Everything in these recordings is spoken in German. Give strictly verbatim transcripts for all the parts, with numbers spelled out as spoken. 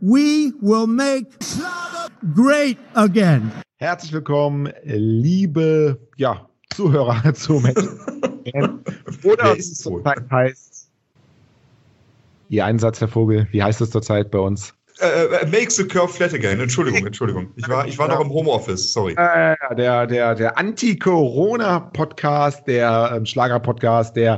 We will make Schlager great again. Herzlich willkommen, liebe ja, Zuhörer zu Match. Oder ist es zurzeit heißt Ihr Einsatz, Herr Vogel, wie heißt es zurzeit bei uns? Uh, makes the curve flat again. Entschuldigung, Entschuldigung. Ich war, ich war noch im Homeoffice, sorry. Äh, der der, der Anti-Corona-Podcast, der ähm, Schlager-Podcast, der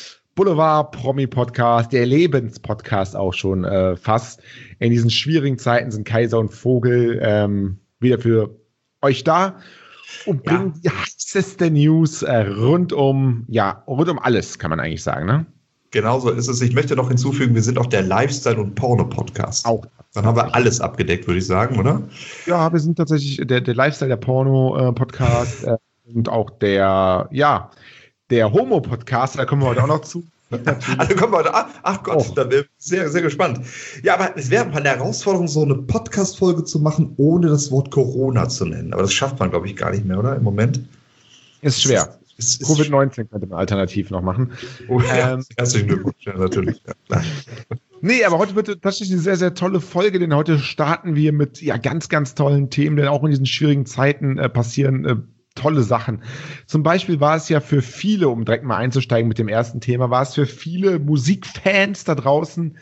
Boulevard-Promi-Podcast, der Lebens-Podcast auch schon äh, fast. In diesen schwierigen Zeiten sind Kaiser und Vogel ähm, wieder für euch da und bringen ja. die heißeste News äh, rund um, ja, rund um alles, kann man eigentlich sagen, ne? Genau so ist es. Ich möchte noch hinzufügen, wir sind auch der Lifestyle- und Porno-Podcast. Auch. Dann haben wir alles abgedeckt, würde ich sagen, oder? Ja, wir sind tatsächlich der, der Lifestyle, der Porno-Podcast äh, und auch der, ja, der Homo-Podcast, da kommen wir heute auch noch zu. Also kommen wir heute, ach, ach Gott, oh. Da bin ich sehr, sehr gespannt. Ja, aber es wäre mal eine Herausforderung, so eine Podcast-Folge zu machen, ohne das Wort Corona zu nennen. Aber das schafft man, glaube ich, gar nicht mehr, oder? Im Moment. Ist schwer. Covid neunzehn könnte man alternativ noch machen. Oh, ja, ähm, herzlichen Glückwunsch, ja, natürlich. Ja. Nee, aber heute wird tatsächlich eine sehr, sehr tolle Folge, denn heute starten wir mit ja ganz, ganz tollen Themen, denn auch in diesen schwierigen Zeiten äh, passieren äh, tolle Sachen. Zum Beispiel war es ja für viele, um direkt mal einzusteigen mit dem ersten Thema, war es für viele Musikfans da draußen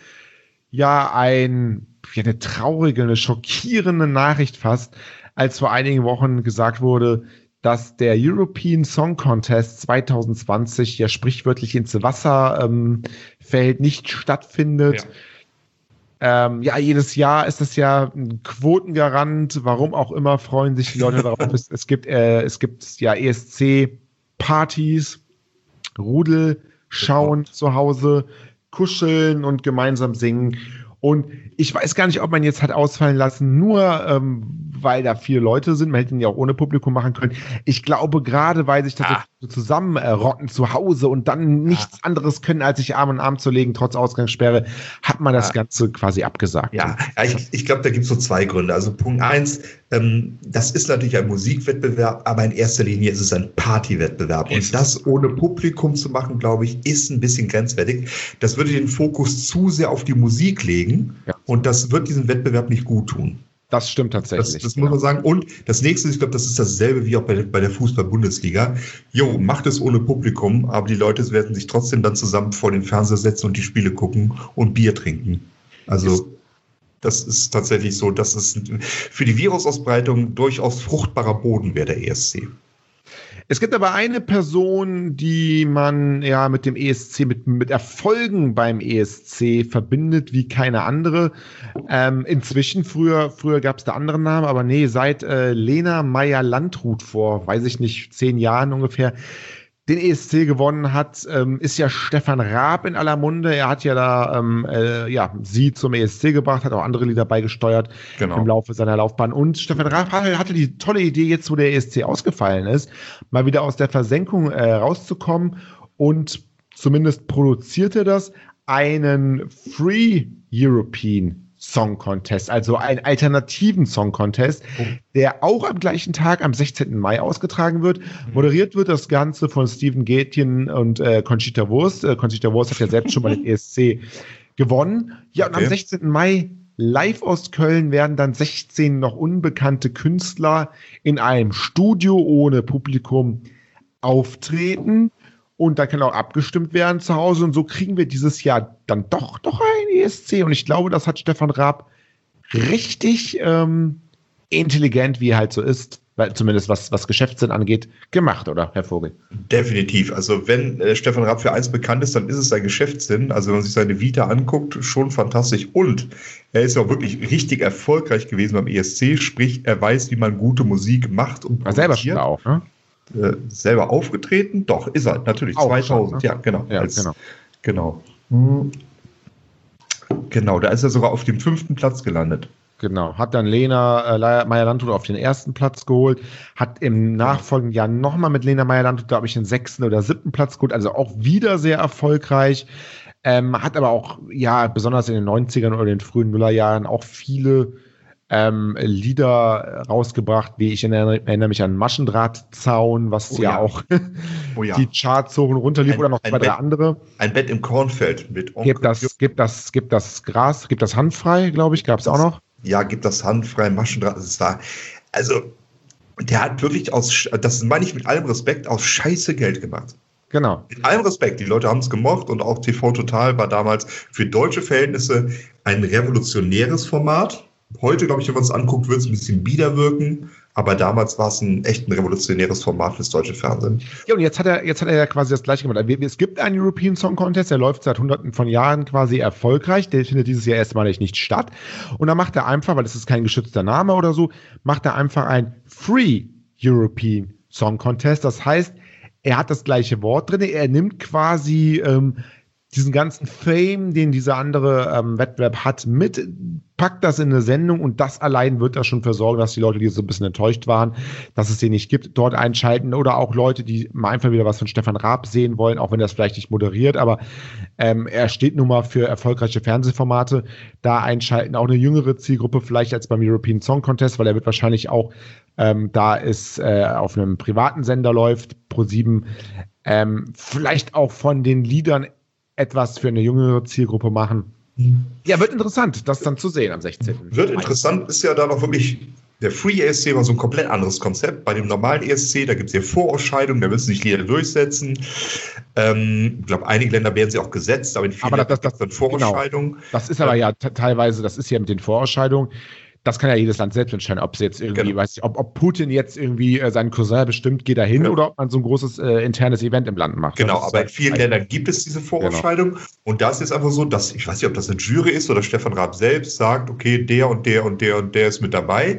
ja ein, ja, eine traurige, eine schockierende Nachricht fast, als vor einigen Wochen gesagt wurde, dass der European Song Contest zwanzig zwanzig ja sprichwörtlich ins Wasser ähm, fällt, nicht stattfindet. Ja. Ähm, ja, jedes Jahr ist das ja ein Quotengarant. Warum auch immer freuen sich die Leute darauf. Es, es gibt, äh, es gibt ja E S C-Partys, Rudel, schauen zu Hause, kuscheln und gemeinsam singen. Und ich weiß gar nicht, ob man jetzt hat ausfallen lassen, nur ähm, weil da viele Leute sind. Man hätte ihn ja auch ohne Publikum machen können. Ich glaube, gerade weil sich das ah. so zusammenrotten zu Hause und dann nichts ah. anderes können, als sich Arm in Arm zu legen, trotz Ausgangssperre, hat man das ah. Ganze quasi abgesagt. Ja, ja ich, ich glaube, da gibt es so zwei Gründe. Also Punkt eins, ähm, das ist natürlich ein Musikwettbewerb, aber in erster Linie ist es ein Partywettbewerb. Und das ohne Publikum zu machen, glaube ich, ist ein bisschen grenzwertig. Das würde den Fokus zu sehr auf die Musik legen. Ja. Und das wird diesem Wettbewerb nicht gut tun. Das stimmt tatsächlich. Das, das muss man sagen. Und das nächste, ich glaube, das ist dasselbe wie auch bei, bei der Fußball-Bundesliga. Jo, macht es ohne Publikum, aber die Leute werden sich trotzdem dann zusammen vor den Fernseher setzen und die Spiele gucken und Bier trinken. Also das ist tatsächlich so, dass es für die Virusausbreitung durchaus fruchtbarer Boden wäre, der E S C. Es gibt aber eine Person, die man ja mit dem E S C, mit, mit Erfolgen beim E S C verbindet wie keine andere. Ähm, inzwischen, früher, früher gab es da andere Namen, aber nee, seit äh, Lena Meyer-Landrut vor, weiß ich nicht, zehn Jahren ungefähr, den E S C gewonnen hat, ähm, ist ja Stefan Raab in aller Munde. Er hat ja da ähm, äh, ja, sie zum E S C gebracht, hat auch andere Lieder beigesteuert genau. im Laufe seiner Laufbahn. Und Stefan Raab hatte die tolle Idee, jetzt wo der E S C ausgefallen ist, mal wieder aus der Versenkung äh, rauszukommen und zumindest produziert er das, einen Free European Song Contest, also einen alternativen Song Contest, oh. der auch am gleichen Tag, am sechzehnten Mai ausgetragen wird. Mhm. Moderiert wird das Ganze von Steven Gätjen und äh, Conchita Wurst. Äh, Conchita Wurst hat ja selbst schon mal den E S C gewonnen. Ja, und okay. am sechzehnten Mai live aus Köln werden dann sechzehn noch unbekannte Künstler in einem Studio ohne Publikum auftreten. Und da kann auch abgestimmt werden zu Hause. Und so kriegen wir dieses Jahr dann doch, doch ein E S C. Und ich glaube, das hat Stefan Raab richtig ähm, intelligent, wie er halt so ist, weil zumindest was, was Geschäftssinn angeht, gemacht, oder, Herr Vogel? Definitiv. Also wenn äh, Stefan Raab für eins bekannt ist, dann ist es sein Geschäftssinn. Also wenn man sich seine Vita anguckt, schon fantastisch. Und er ist ja auch wirklich richtig erfolgreich gewesen beim E S C. Sprich, er weiß, wie man gute Musik macht und produziert. Selber schon auch, ne? Äh, selber aufgetreten? Doch, ist er, natürlich, auch zweitausend, schon, ne? Ja, genau. Ja, als, genau. Genau. Hm. Genau, da ist er sogar auf dem fünften Platz gelandet. Genau, hat dann Lena äh, Meyer-Landrut auf den ersten Platz geholt, hat im nachfolgenden Jahr nochmal mit Lena Meyer-Landrut, glaube ich, den sechsten oder siebten Platz geholt, also auch wieder sehr erfolgreich, ähm, hat aber auch, ja, besonders in den neunzigern oder den frühen Nullerjahren auch viele ähm, Lieder rausgebracht, wie ich erinnere, erinnere mich an Maschendrahtzaun, was Oh ja, ja. auch Oh ja. die Charts hoch und runter lief, Ein- oder noch ein zwei, drei Bett- andere. Ein Bett im Kornfeld mit Onkel Gibt das, gibt das, gibt das Gras, gibt das handfrei, glaube ich, gab es auch noch. Ja, gibt das handfrei, Maschendraht. Das war, also, der hat wirklich aus, Sch- das meine ich mit allem Respekt, aus Scheiße Geld gemacht. Genau. Mit allem Respekt, die Leute haben es gemocht und auch T V Total war damals für deutsche Verhältnisse ein revolutionäres Format. Heute, glaube ich, wenn man es anguckt, wird es ein bisschen bieder wirken, aber damals war es ein echt ein revolutionäres Format fürs deutsche Fernsehen. Ja, und jetzt hat er, jetzt hat er ja quasi das Gleiche gemacht. Es gibt einen European Song Contest, der läuft seit hunderten von Jahren quasi erfolgreich. Der findet dieses Jahr erstmalig nicht statt. Und da macht er einfach, weil es ist kein geschützter Name oder so, macht er einfach ein Free European Song Contest. Das heißt, er hat das gleiche Wort drin. Er nimmt quasi ähm, diesen ganzen Fame, den dieser andere ähm, Wettbewerb hat, mit, packt das in eine Sendung und das allein wird da schon für sorgen, dass die Leute, die so ein bisschen enttäuscht waren, dass es den nicht gibt, dort einschalten oder auch Leute, die mal einfach wieder was von Stefan Raab sehen wollen, auch wenn er es vielleicht nicht moderiert, aber ähm, er steht nun mal für erfolgreiche Fernsehformate, da einschalten, auch eine jüngere Zielgruppe vielleicht als beim European Song Contest, weil er wird wahrscheinlich auch, ähm, da es äh, auf einem privaten Sender läuft, ProSieben, ähm, vielleicht auch von den Liedern etwas für eine jüngere Zielgruppe machen. Ja, wird interessant, das dann zu sehen am sechzehnten Wird interessant, ist ja da noch wirklich, der Free E S C war so ein komplett anderes Konzept. Bei dem normalen E S C, da gibt es ja Vorausscheidungen, da müssen sich Lieder durchsetzen. Ähm, ich glaube, einige Länder werden sie auch gesetzt, aber in vielen Aber das- Ländern das- gibt es dann Vorausscheidungen. Genau. Das ist aber ja t- teilweise, das ist ja mit den Vorausscheidungen, das kann ja jedes Land selbst entscheiden, ob es jetzt irgendwie, Genau. weiß ich, ob, ob Putin jetzt irgendwie äh, seinen Cousin bestimmt, geht da hin, Ja. oder ob man so ein großes äh, internes Event im Land macht. Genau, Das ist aber in halt- vielen Ländern gibt es diese Vorausscheidung. Und da ist jetzt einfach so, dass, ich weiß nicht, ob das eine Jury ist oder Stefan Raab selbst sagt, okay, der und der und der und der ist mit dabei.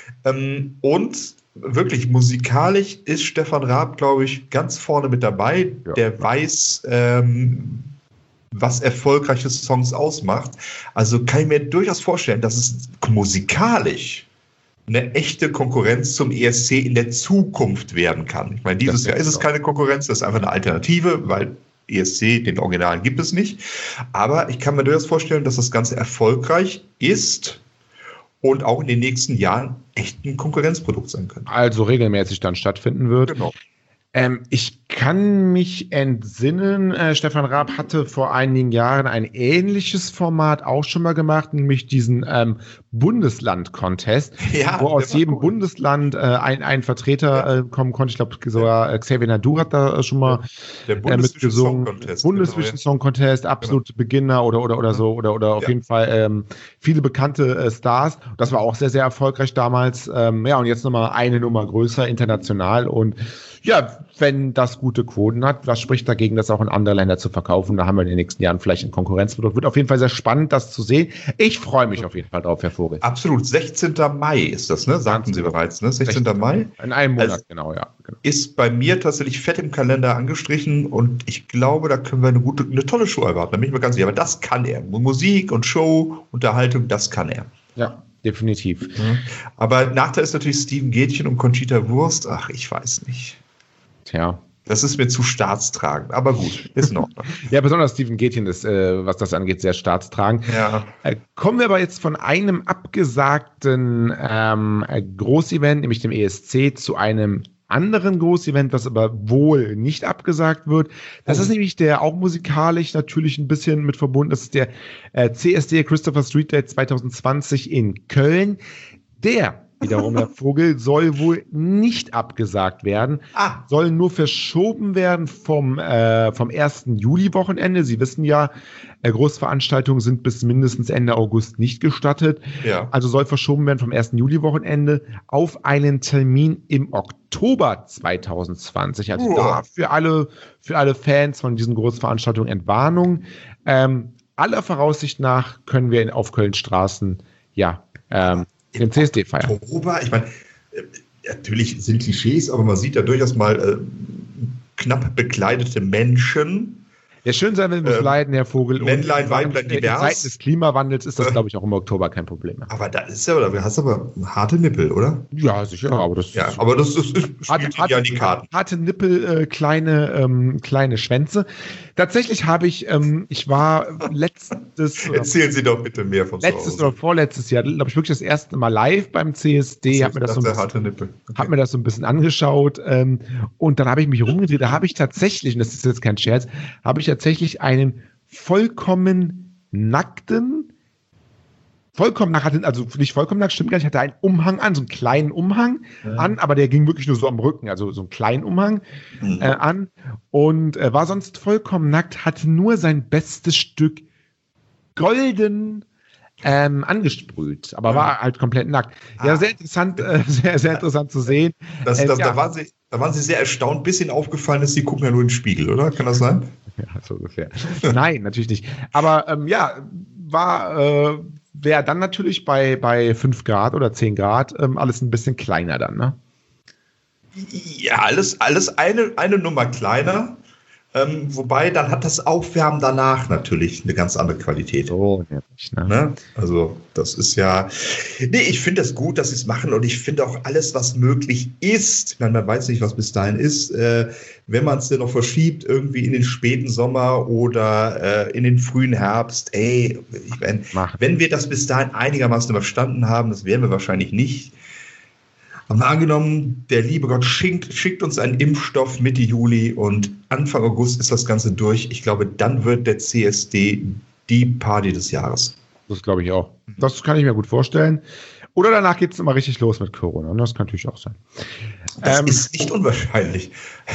Ähm, und wirklich musikalisch ist Stefan Raab, glaube ich, ganz vorne mit dabei. Ja. Der weiß, ähm, was erfolgreiche Songs ausmacht. Also kann ich mir durchaus vorstellen, dass es musikalisch eine echte Konkurrenz zum E S C in der Zukunft werden kann. Ich meine, dieses Das Jahr ist es denke ich keine Konkurrenz, das ist einfach eine Alternative, weil E S C, den Originalen, gibt es nicht. Aber ich kann mir durchaus vorstellen, dass das Ganze erfolgreich ist und auch in den nächsten Jahren echt ein Konkurrenzprodukt sein könnte. also regelmäßig dann stattfinden wird. Genau. Ähm, ich kann mich entsinnen, äh, Stefan Raab hatte vor einigen Jahren ein ähnliches Format auch schon mal gemacht, nämlich diesen ähm, Bundesland-Contest, Ja, wo aus der war jedem cool. Bundesland äh, ein, ein Vertreter äh, kommen konnte. Ich glaube, sogar äh, Xavier Nadu hat da äh, schon mal Der äh, Bundesvision mitgesungen. Song Contest. Bundesvision Song Contest, absolute Beginner oder, oder, oder so, oder, oder auf Ja. jeden Fall ähm, viele bekannte äh, Stars. Das war auch sehr, sehr erfolgreich damals. Ähm, ja, und jetzt nochmal eine Nummer größer, international. Und ja, wenn das gute Quoten hat, was spricht dagegen, das auch in andere Länder zu verkaufen? Da haben wir in den nächsten Jahren vielleicht ein Konkurrenzprodukt. Wird auf jeden Fall sehr spannend, das zu sehen. Ich freue mich auf jeden Fall drauf, Herr Vogel. Absolut. sechzehnten Mai ist das, ne? Sagten Sie bereits, ne? sechzehnten Mai. In einem Monat, Also- genau, ja. Genau. Ist bei mir tatsächlich fett im Kalender angestrichen und ich glaube, da können wir eine gute, eine tolle Show erwarten. Da bin ich mir ganz sicher. Aber das kann er. Musik und Show, Unterhaltung, das kann er. Ja, definitiv. Aber Nachteil ist natürlich Steven Gätchen und Conchita Wurst. Ach, ich weiß nicht. Tja. Das ist mir zu staatstragend. Aber gut, ist in Ordnung. Ja, besonders Steven Gätchen ist, äh, was das angeht, sehr staatstragend. Ja. Äh, kommen wir aber jetzt von einem abgesagten ähm, äh, Großevent, nämlich dem E S C, zu einem anderen Großevent, was aber wohl nicht abgesagt wird. Das Oh. ist nämlich der auch musikalisch natürlich ein bisschen mit verbunden. Das ist der äh, C S D Christopher Street Day zwanzig zwanzig in Köln. Der wiederum, der Vogel, soll wohl nicht abgesagt werden, Ah, soll nur verschoben werden vom, äh, vom ersten Juli-Wochenende. Sie wissen ja, äh, Großveranstaltungen sind bis mindestens Ende August nicht gestattet. ja. Also soll verschoben werden vom ersten Juli-Wochenende auf einen Termin im Oktober zwanzig zwanzig. Also Uah. da für alle, für alle Fans von diesen Großveranstaltungen Entwarnung. Ähm, aller Voraussicht nach können wir in, auf Köln Straßen, ja, ähm, den C S D feiern. Oktober, ich meine, äh, natürlich sind Klischees, aber man sieht da durchaus mal äh, knapp bekleidete Menschen. Ja, schön sein, wenn wir es Ähm, leiden, Herr Vogel. Und Männlein, Weiblein, in divers. Zeiten des Klimawandels ist das, glaube ich, auch im Oktober kein Problem mehr. Aber da ist ja, oder du hast aber harte Nippel, oder? Ja, sicher, aber das Ja, aber das, das, das Harte, spielt Ihnen ja in die Karten. harte Nippel, äh, kleine, ähm, kleine Schwänze. Tatsächlich habe ich, ähm, ich war letztes. Erzählen Sie doch bitte mehr vom Letztes oder vorletztes Jahr, glaube ich, wirklich das erste Mal live beim C S D. So, Hab mir das so ein bisschen, okay. hab mir das so ein bisschen angeschaut. Ähm, und dann habe ich mich rumgedreht. Da habe ich tatsächlich, und das ist jetzt kein Scherz, habe ich tatsächlich einen vollkommen nackten, vollkommen nackt, also nicht vollkommen nackt, stimmt gar nicht, hatte einen Umhang an, so einen kleinen Umhang ja. an, aber der ging wirklich nur so am Rücken, also so einen kleinen Umhang mhm. äh, an und äh, war sonst vollkommen nackt, hatte nur sein bestes Stück golden ähm, angesprüht, aber ja. war halt komplett nackt. Ah. Ja, sehr interessant, äh, sehr, sehr interessant zu sehen. Das, äh, das, ja. da, waren Sie, da waren Sie sehr erstaunt, bis Ihnen aufgefallen ist, Sie gucken ja nur in den Spiegel, oder? Kann das sein? Ja, so ungefähr. Nein, natürlich nicht. Aber ähm, ja, war äh, wäre dann natürlich bei, bei fünf Grad oder zehn Grad ähm, alles ein bisschen kleiner dann, ne? Ja, alles, alles eine, eine Nummer kleiner. Ähm, wobei, dann hat das Aufwärmen danach natürlich eine ganz andere Qualität. Oh, nämlich, ne? Ne? Also, das ist ja. Nee, ich finde das gut, dass sie es machen und ich finde auch alles, was möglich ist. Ich meine, man weiß nicht, was bis dahin ist. Äh, wenn man es denn noch verschiebt, irgendwie in den späten Sommer oder äh, in den frühen Herbst, ey, ich mein, wenn wir das bis dahin einigermaßen überstanden haben, das werden wir wahrscheinlich nicht. Aber angenommen, der liebe Gott schickt, schickt uns einen Impfstoff Mitte Juli und Anfang August ist das Ganze durch. Ich glaube, dann wird der C S D die Party des Jahres. Das glaube ich auch. Das kann ich mir gut vorstellen. Oder danach geht es immer richtig los mit Corona. Das kann natürlich auch sein. Das ähm, ist nicht unwahrscheinlich.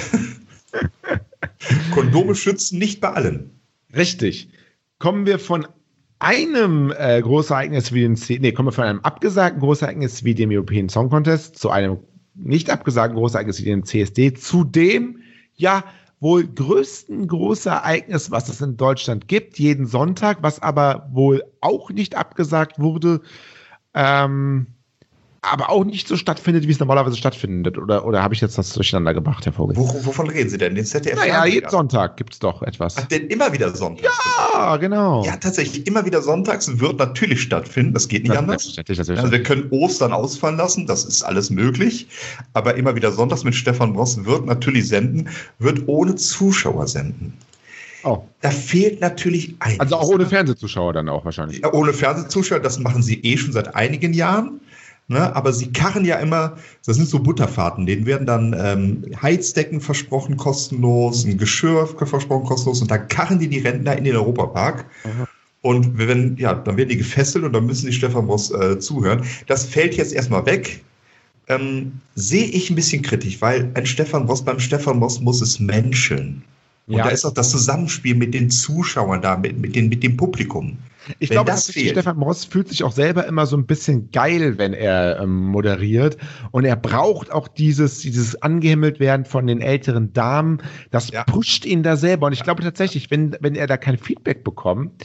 Kondome schützen nicht bei allen. Richtig. Kommen wir von einem äh, Großereignis wie dem C- nee, kommen wir von einem abgesagten Großereignis wie dem European Song Contest zu einem nicht abgesagten Großereignis wie dem C S D, zu dem ja wohl größten Großereignis, was es in Deutschland gibt, jeden Sonntag, was aber wohl auch nicht abgesagt wurde, ähm, aber auch nicht so stattfindet, wie es normalerweise stattfindet. Oder, oder habe ich jetzt das durcheinander gebracht, Herr Vogel? Wo, wovon reden Sie denn? Den Z D F? Naja, jeden Sonntag gibt es doch etwas. Ach, denn immer wieder sonntags? Ja, genau. Ja, tatsächlich, immer wieder sonntags wird natürlich stattfinden. Das geht nicht das anders. Das also wir können Ostern ausfallen lassen, das ist alles möglich. Aber immer wieder sonntags mit Stefan Bross wird natürlich senden, wird ohne Zuschauer senden. Oh. Da fehlt natürlich einiges. Also auch ohne Fernsehzuschauer dann auch wahrscheinlich. Ja, ohne Fernsehzuschauer, das machen sie eh schon seit einigen Jahren. Ne, aber sie karren ja immer, das sind so Butterfahrten, denen werden dann ähm, Heizdecken versprochen kostenlos, ein Geschirr versprochen kostenlos und dann karren die die Rentner in den Europapark. Aha. Und wenn, ja, dann werden die gefesselt und dann müssen die Stefan Bross äh, zuhören. Das fällt jetzt erstmal weg. Ähm, sehe ich ein bisschen kritisch, weil ein Stefan Bross, beim Stefan Bross muss es menscheln. Und ja. Da ist auch das Zusammenspiel mit den Zuschauern da, mit, mit, den, mit dem Publikum. Ich wenn glaube, das fehlt. Stefan Bross fühlt sich auch selber immer so ein bisschen geil, wenn er ähm, moderiert. Und er braucht auch dieses, dieses angehimmelt werden von den älteren Damen. Das ja. pusht ihn da selber. Und ich glaube tatsächlich, wenn, wenn er da kein Feedback bekommt,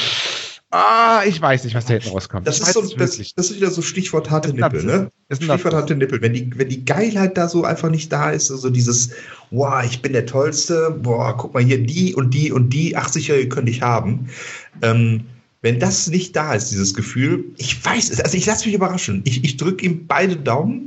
ah, ich weiß nicht, was da hinten rauskommt. Das, ist, so, das, das ist wieder so Stichwort harte ist Nippel, ne? Stichwort harte Nippel. Wenn die, wenn die Geilheit da so einfach nicht da ist, also dieses, wow, ich bin der Tollste, boah, guck mal hier, die und die und die, achtzig-Jährige könnte ich haben. Ähm, wenn das nicht da ist, dieses Gefühl, ich weiß es, also ich lasse mich überraschen. Ich, ich drücke ihm beide Daumen,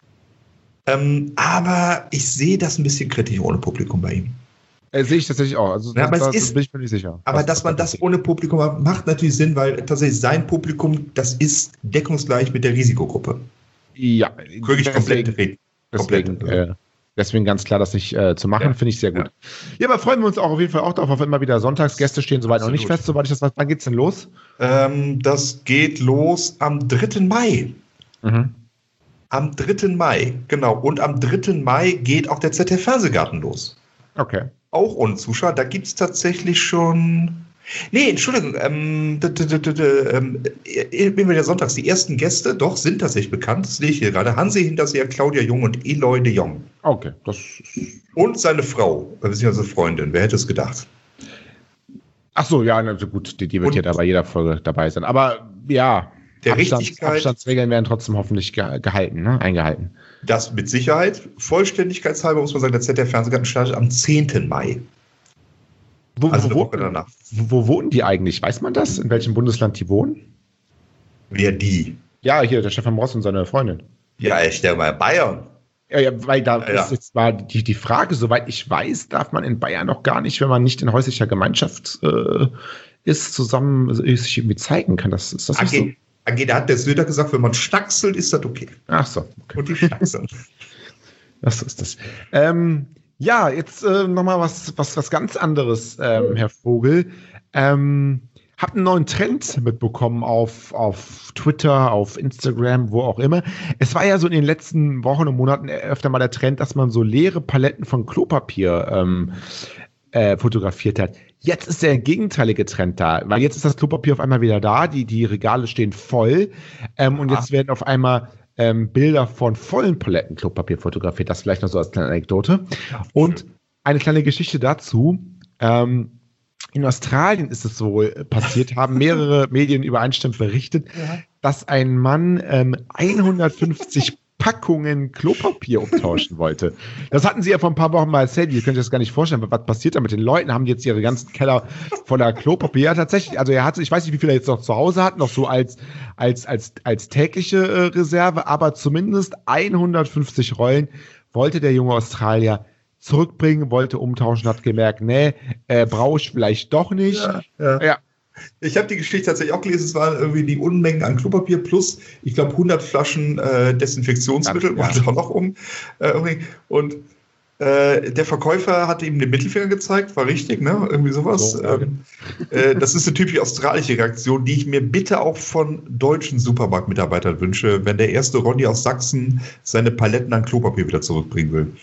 ähm, aber ich sehe das ein bisschen kritisch ohne Publikum bei ihm. Äh, sehe ich tatsächlich auch. Also ja, das, das ist, bin ich mir nicht sicher. Aber dass man das ohne Publikum macht, macht natürlich Sinn, weil tatsächlich sein Publikum, das ist deckungsgleich mit der Risikogruppe. Ja, wirklich komplett. Deswegen, deswegen, äh, deswegen ganz klar, das nicht äh, zu machen, ja. finde ich sehr gut. Ja. ja, aber freuen wir uns auch auf jeden Fall auch darauf, auf immer wieder Sonntagsgäste stehen soweit Absolut. noch nicht fest, soweit ich das weiß. Wann geht's denn los? Ähm, das geht los am dritten Mai. Mhm. Am dritten Mai, genau. Und am dritten Mai geht auch der Z D F-Fernsehgarten los. Okay. Auch ohne Zuschauer. Da gibt es tatsächlich schon. Nee, Entschuldigung. Ähm, d- d- d- d- ähm, bin wieder sonntags. Die ersten Gäste, doch, sind tatsächlich bekannt. Das sehe ich hier gerade. Hansi Hinterseher, Claudia Jung und Eloy de Jong. Okay. Das und seine Frau, beziehungsweise Freundin. Wer hätte es gedacht? Ach so, ja, also gut. Die, die wird und ja da bei jeder Folge dabei sein. Aber ja. Der Abstand, Richtigkeit, Abstandsregeln werden trotzdem hoffentlich ge- gehalten, ne? eingehalten. Das mit Sicherheit. Vollständigkeitshalber muss man sagen, der Z D F-Fernsehgarten startet am zehnten Mai. Wo, also wo, eine Woche danach. Wo, wo wohnen die eigentlich? Weiß man das? In welchem Bundesland die wohnen? Wer die? Ja, hier, der Stefan Bross und seine Freundin. Ja, ich stelle mal Bayern. Ja, ja, weil da Ja. ist jetzt mal die, die Frage, soweit ich weiß, darf man in Bayern noch gar nicht, wenn man nicht in häuslicher Gemeinschaft äh, ist, zusammen äh, sich irgendwie zeigen kann. Das, ist das nicht so? A G, A G, da hat der Söder gesagt, wenn man stackselt, ist das okay. Ach so. Okay. Und die stackseln. Das ist das. Ähm, ja, jetzt äh, nochmal was, was, was ganz anderes, ähm, Herr Vogel. Ähm, hab einen neuen Trend mitbekommen auf, auf Twitter, auf Instagram, wo auch immer. Es war ja so in den letzten Wochen und Monaten öfter mal der Trend, dass man so leere Paletten von Klopapier ähm, äh, fotografiert hat. Jetzt ist der gegenteilige Trend da, weil jetzt ist das Klopapier auf einmal wieder da, die, die Regale stehen voll ähm, und jetzt werden auf einmal ähm, Bilder von vollen Paletten Klopapier fotografiert. Das vielleicht noch so als kleine Anekdote. Und eine kleine Geschichte dazu. Ähm, In Australien ist es so passiert, haben mehrere Medien übereinstimmend berichtet, ja. dass ein Mann ähm, hundertfünfzig Packungen Klopapier umtauschen wollte. Das hatten sie ja vor ein paar Wochen mal erzählt. Ihr könnt euch das gar nicht vorstellen. Was passiert da mit den Leuten? Haben die jetzt ihre ganzen Keller voller Klopapier? Ja, tatsächlich. Also er hatte, ich weiß nicht, wie viel er jetzt noch zu Hause hat, noch so als, als, als, als tägliche äh, Reserve, aber zumindest hundertfünfzig Rollen wollte der junge Australier zurückbringen, wollte umtauschen, hat gemerkt, nee, äh, brauche ich vielleicht doch nicht. Ja, ja. ja. Ich habe die Geschichte tatsächlich auch gelesen, es waren irgendwie die Unmengen an Klopapier plus, ich glaube, hundert Flaschen äh, Desinfektionsmittel, ja. wollte auch noch um. Äh, irgendwie. Und äh, der Verkäufer hatte ihm den Mittelfinger gezeigt, war richtig, ne? Irgendwie sowas. So, ähm, äh, das ist eine typisch australische Reaktion, die ich mir bitte auch von deutschen Supermarktmitarbeitern wünsche, wenn der erste Ronny aus Sachsen seine Paletten an Klopapier wieder zurückbringen will.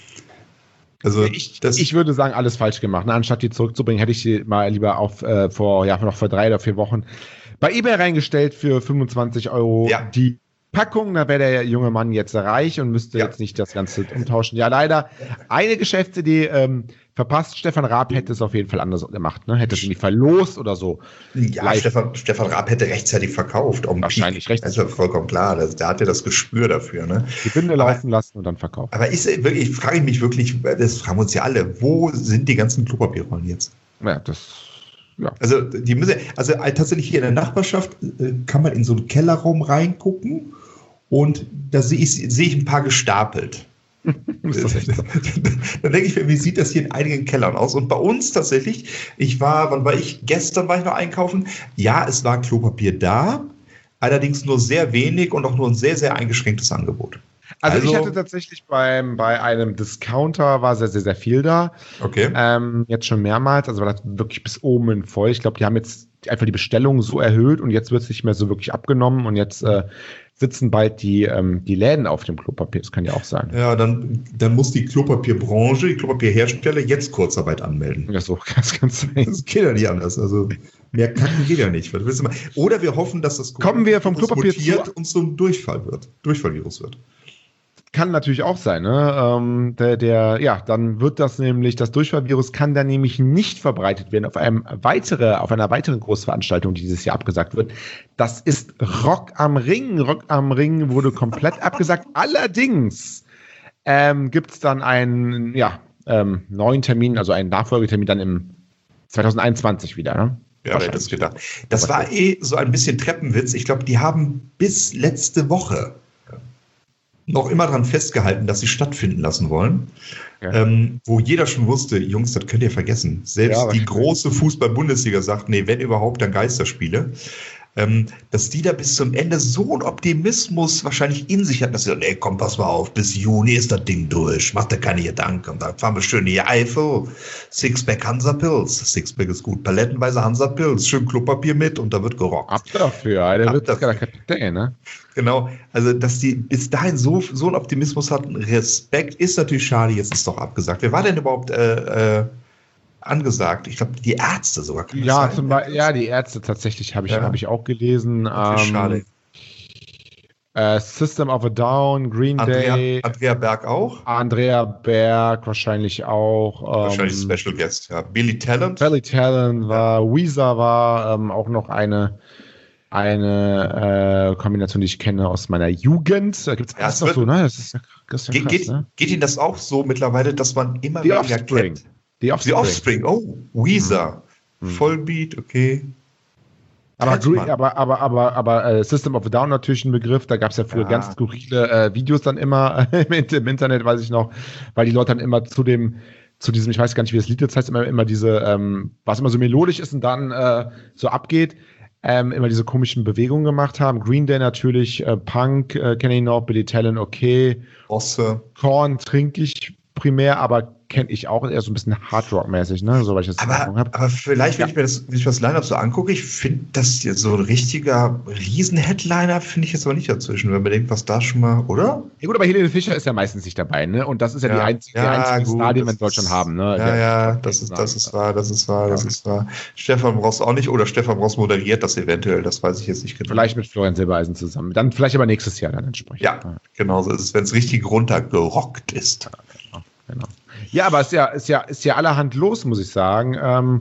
Also ich, ich würde sagen, alles falsch gemacht. Na, anstatt die zurückzubringen, hätte ich sie mal lieber auf äh, vor, ja, noch vor drei oder vier Wochen bei eBay reingestellt für fünfundzwanzig Euro ja. die Packung. Da wäre der junge Mann jetzt reich und müsste ja. jetzt nicht das Ganze umtauschen. Ja, leider eine Geschäftsidee ähm, verpasst. Stefan Raab hätte es auf jeden Fall anders gemacht. Ne? Hätte es irgendwie verlost oder so. Ja, Stefan, Stefan Raab hätte rechtzeitig verkauft. Um Wahrscheinlich Peak. rechtzeitig. Das ist ja vollkommen klar. Das, der hat ja das Gespür dafür. Ne? Die Binde aber, laufen lassen und dann verkaufen. Aber ist wirklich, frage ich mich wirklich, das fragen wir uns ja alle, wo sind die ganzen Klopapierrollen jetzt? Ja, das... Ja. Also, die müssen, also tatsächlich hier in der Nachbarschaft äh, kann man in so einen Kellerraum reingucken und da sehe ich, sehe ich ein paar gestapelt. Dann denke ich mir, wie sieht das hier in einigen Kellern aus? Und bei uns tatsächlich, ich war, wann war ich? Gestern war ich noch einkaufen. Ja, es war Klopapier da, allerdings nur sehr wenig und auch nur ein sehr, sehr eingeschränktes Angebot. Also, also ich hatte tatsächlich beim, bei einem Discounter war sehr, sehr, sehr viel da. Okay. Ähm, jetzt schon mehrmals, also war das wirklich bis oben hin voll. Ich glaube, die haben jetzt einfach die Bestellung so erhöht und jetzt wird es nicht mehr so wirklich abgenommen und jetzt äh, sitzen bald die, ähm, die Läden auf dem Klopapier. Das kann ja auch sein. Ja, dann, dann muss die Klopapierbranche, die Klopapierhersteller jetzt Kurzarbeit anmelden. Ja, so ganz, ganz sein. Das geht ja nicht anders. Also mehr kacken geht ja nicht. Was willst du mal? Oder wir hoffen, dass das Kommen wir vom Klopapier mutiert zu und zum Durchfall wird. Durchfallvirus wird. Kann natürlich auch sein, ne? Ähm, der, der, ja, dann wird das nämlich, das Durchfallvirus kann dann nämlich nicht verbreitet werden auf einem weitere, auf einer weiteren Großveranstaltung, die dieses Jahr abgesagt wird. Das ist Rock am Ring. Rock am Ring wurde komplett abgesagt. Allerdings ähm, gibt es dann einen, ja, ähm, neuen Termin, also einen Nachfolgetermin dann im zwanzig einundzwanzig wieder, ne? Ja, wer hätte das gedacht. Das war eh so ein bisschen Treppenwitz. Ich glaube, die haben bis letzte Woche noch immer daran festgehalten, dass sie stattfinden lassen wollen, ja. ähm, wo jeder schon wusste, Jungs, das könnt ihr vergessen. Selbst ja, die große Fußball-Bundesliga sagt, nee, wenn überhaupt, dann Geisterspiele. Ähm, dass die da bis zum Ende so einen Optimismus wahrscheinlich in sich hatten, dass sie sagen, nee, komm, pass mal auf, bis Juni ist das Ding durch, mach dir keine Gedanken. Und dann fahren wir schön in die Eifel, Sixpack Hansa-Pilz, Sixpack ist gut, palettenweise Hansa-Pilz, schön Klopapier mit und da wird gerockt. Ab dafür, der wird das gar Kapitän, ne? Genau, also dass die bis dahin so, so einen Optimismus hatten, Respekt, ist natürlich schade, jetzt ist doch abgesagt. Wer war denn überhaupt äh, äh, angesagt? Ich glaube, die Ärzte sogar. Ja, zum Beispiel, ja, die Ärzte tatsächlich habe ich, ja. hab ich auch gelesen. Ähm, schade. Äh, System of a Down, Green Andrea, Day. Andrea Berg auch? Andrea Berg wahrscheinlich auch. Wahrscheinlich ähm, Special Guest, ja. Billy Talent. Billy Talent war, ja. Weezer war ähm, auch noch eine eine äh, Kombination, die ich kenne aus meiner Jugend. Da gibt es alles noch so, ne? Das ist, das ist ja krass, geht, ne? Geht Ihnen das auch so mittlerweile, dass man immer Die weniger Offspring. kennt? Die Offspring. Die Offspring, oh, Weezer. Mhm. Vollbeat, okay. Aber, aber, aber, aber, aber äh, System of a Down natürlich ein Begriff, da gab es ja früher ja. ganz skurrile äh, Videos dann immer äh, im Internet, weiß ich noch, weil die Leute dann immer zu dem, zu diesem, ich weiß gar nicht, wie das Lied jetzt heißt, immer, immer diese, ähm, was immer so melodisch ist und dann äh, so abgeht, ähm, immer diese komischen Bewegungen gemacht haben. Green Day natürlich, äh, Punk, äh, kenne ich noch, Billy Talent, okay. Rosse. Korn trinke ich primär, aber kenne ich auch eher so ein bisschen Hardrock-mäßig, ne? So, weil ich das aber, habe. aber vielleicht, wenn ja. ich mir das, wenn ich mir das Line-Up so angucke, ich finde, das jetzt so ein richtiger Riesen-Headliner finde ich jetzt aber nicht dazwischen, wenn man denkt, was da schon mal, oder? Ja gut, aber Helene Fischer ist ja meistens nicht dabei, ne? Und das ist ja, ja. die einzige, ja, die einzige gut, Star, die wir in Deutschland haben, ne? Ja, ja, das ist, das ist wahr, das ist wahr, das ist wahr. Stefan Ross auch nicht, oder Stefan Ross moderiert das eventuell, das weiß ich jetzt nicht genau. Vielleicht mit Florian Silbereisen zusammen. Dann vielleicht aber nächstes Jahr dann entsprechend. Ja, ja. genau so ist es, wenn es richtig runtergerockt ist. Ja, genau, genau. Ja, aber es ist ja, ist ja, ist ja allerhand los, muss ich sagen. Ähm,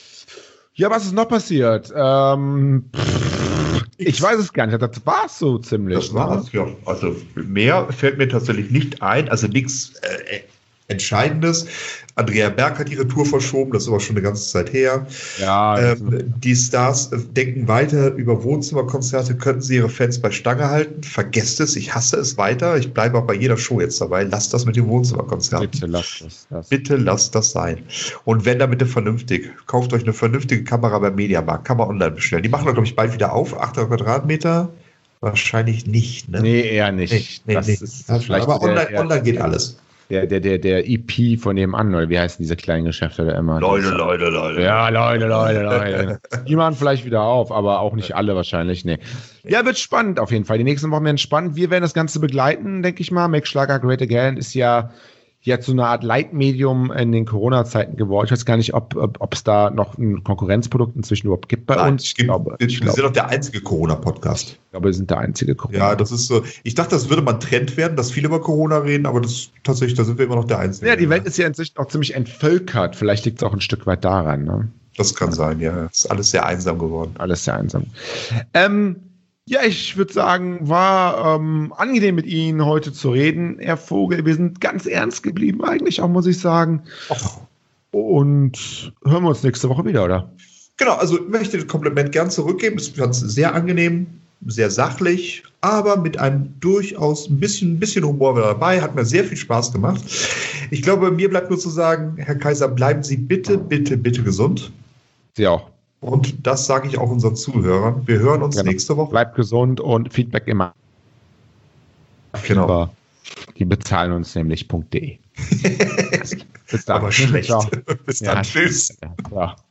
ja, was ist noch passiert? Ähm, pff, ich weiß es gar nicht. Das war es so ziemlich. Das war es, ja. Also mehr fällt mir tatsächlich nicht ein. Also nichts äh, Entscheidendes. Andrea Berg hat ihre Tour verschoben, das ist aber schon eine ganze Zeit her. Ja, ähm, die Stars denken weiter über Wohnzimmerkonzerte, könnten sie ihre Fans bei Stange halten. Vergesst es, ich hasse es weiter. Ich bleibe auch bei jeder Show jetzt dabei. Lasst das mit den Wohnzimmerkonzerten. Bitte lasst das, das. Bitte lasst das sein. Und wenn, dann bitte vernünftig. Kauft euch eine vernünftige Kamera beim Mediamarkt. Kann man online bestellen. Die machen, glaube ich, bald wieder auf. achthundert Quadratmeter. Wahrscheinlich nicht, ne? Nee, eher nicht. Nee, nee, das nee. Ist das vielleicht aber online, der, online geht alles. Der, der, der, der E P von nebenan, oder wie heißen diese kleinen Geschäfte da immer? Leute, Leute, Leute. Ja, Leute, Leute, Leute. Die machen vielleicht wieder auf, aber auch nicht alle wahrscheinlich, nee. Ja, wird spannend auf jeden Fall. Die nächsten Wochen werden spannend. Wir werden das Ganze begleiten, denke ich mal. Make Schlager Great Again ist ja jetzt so eine Art Leitmedium in den Corona-Zeiten geworden. Ich weiß gar nicht, ob ob es da noch ein Konkurrenzprodukt inzwischen überhaupt gibt bei Nein, uns. Ich, glaube, ich wir glaube, sind doch der einzige Corona-Podcast. Ich glaube, wir sind der einzige Corona. Ja, das ist so. Ich dachte, das würde mal ein Trend werden, dass viele über Corona reden, aber das tatsächlich, da sind wir immer noch der Einzige. Ja, die Welt ist ja inzwischen auch ziemlich entvölkert. Vielleicht liegt es auch ein Stück weit daran. Ne? Das kann sein, ja. Es ist alles sehr einsam geworden. Alles sehr einsam. Ähm, Ja, ich würde sagen, war ähm, angenehm mit Ihnen heute zu reden, Herr Vogel. Wir sind ganz ernst geblieben eigentlich auch, muss ich sagen. Och. Und hören wir uns nächste Woche wieder, oder? Genau, also ich möchte das Kompliment gern zurückgeben. Es war sehr angenehm, sehr sachlich, aber mit einem durchaus ein bisschen, ein bisschen Humor wieder dabei. Hat mir sehr viel Spaß gemacht. Ich glaube, mir bleibt nur zu sagen, Herr Kaiser, bleiben Sie bitte, bitte, bitte gesund. Sie auch. Und das sage ich auch unseren Zuhörern. Wir hören uns genau. nächste Woche. Bleibt gesund und Feedback immer. Genau. Die bezahlen uns nämlich .de. Bis dann. Aber schlecht. Ciao. Bis dann. Ja. Tschüss. Ja.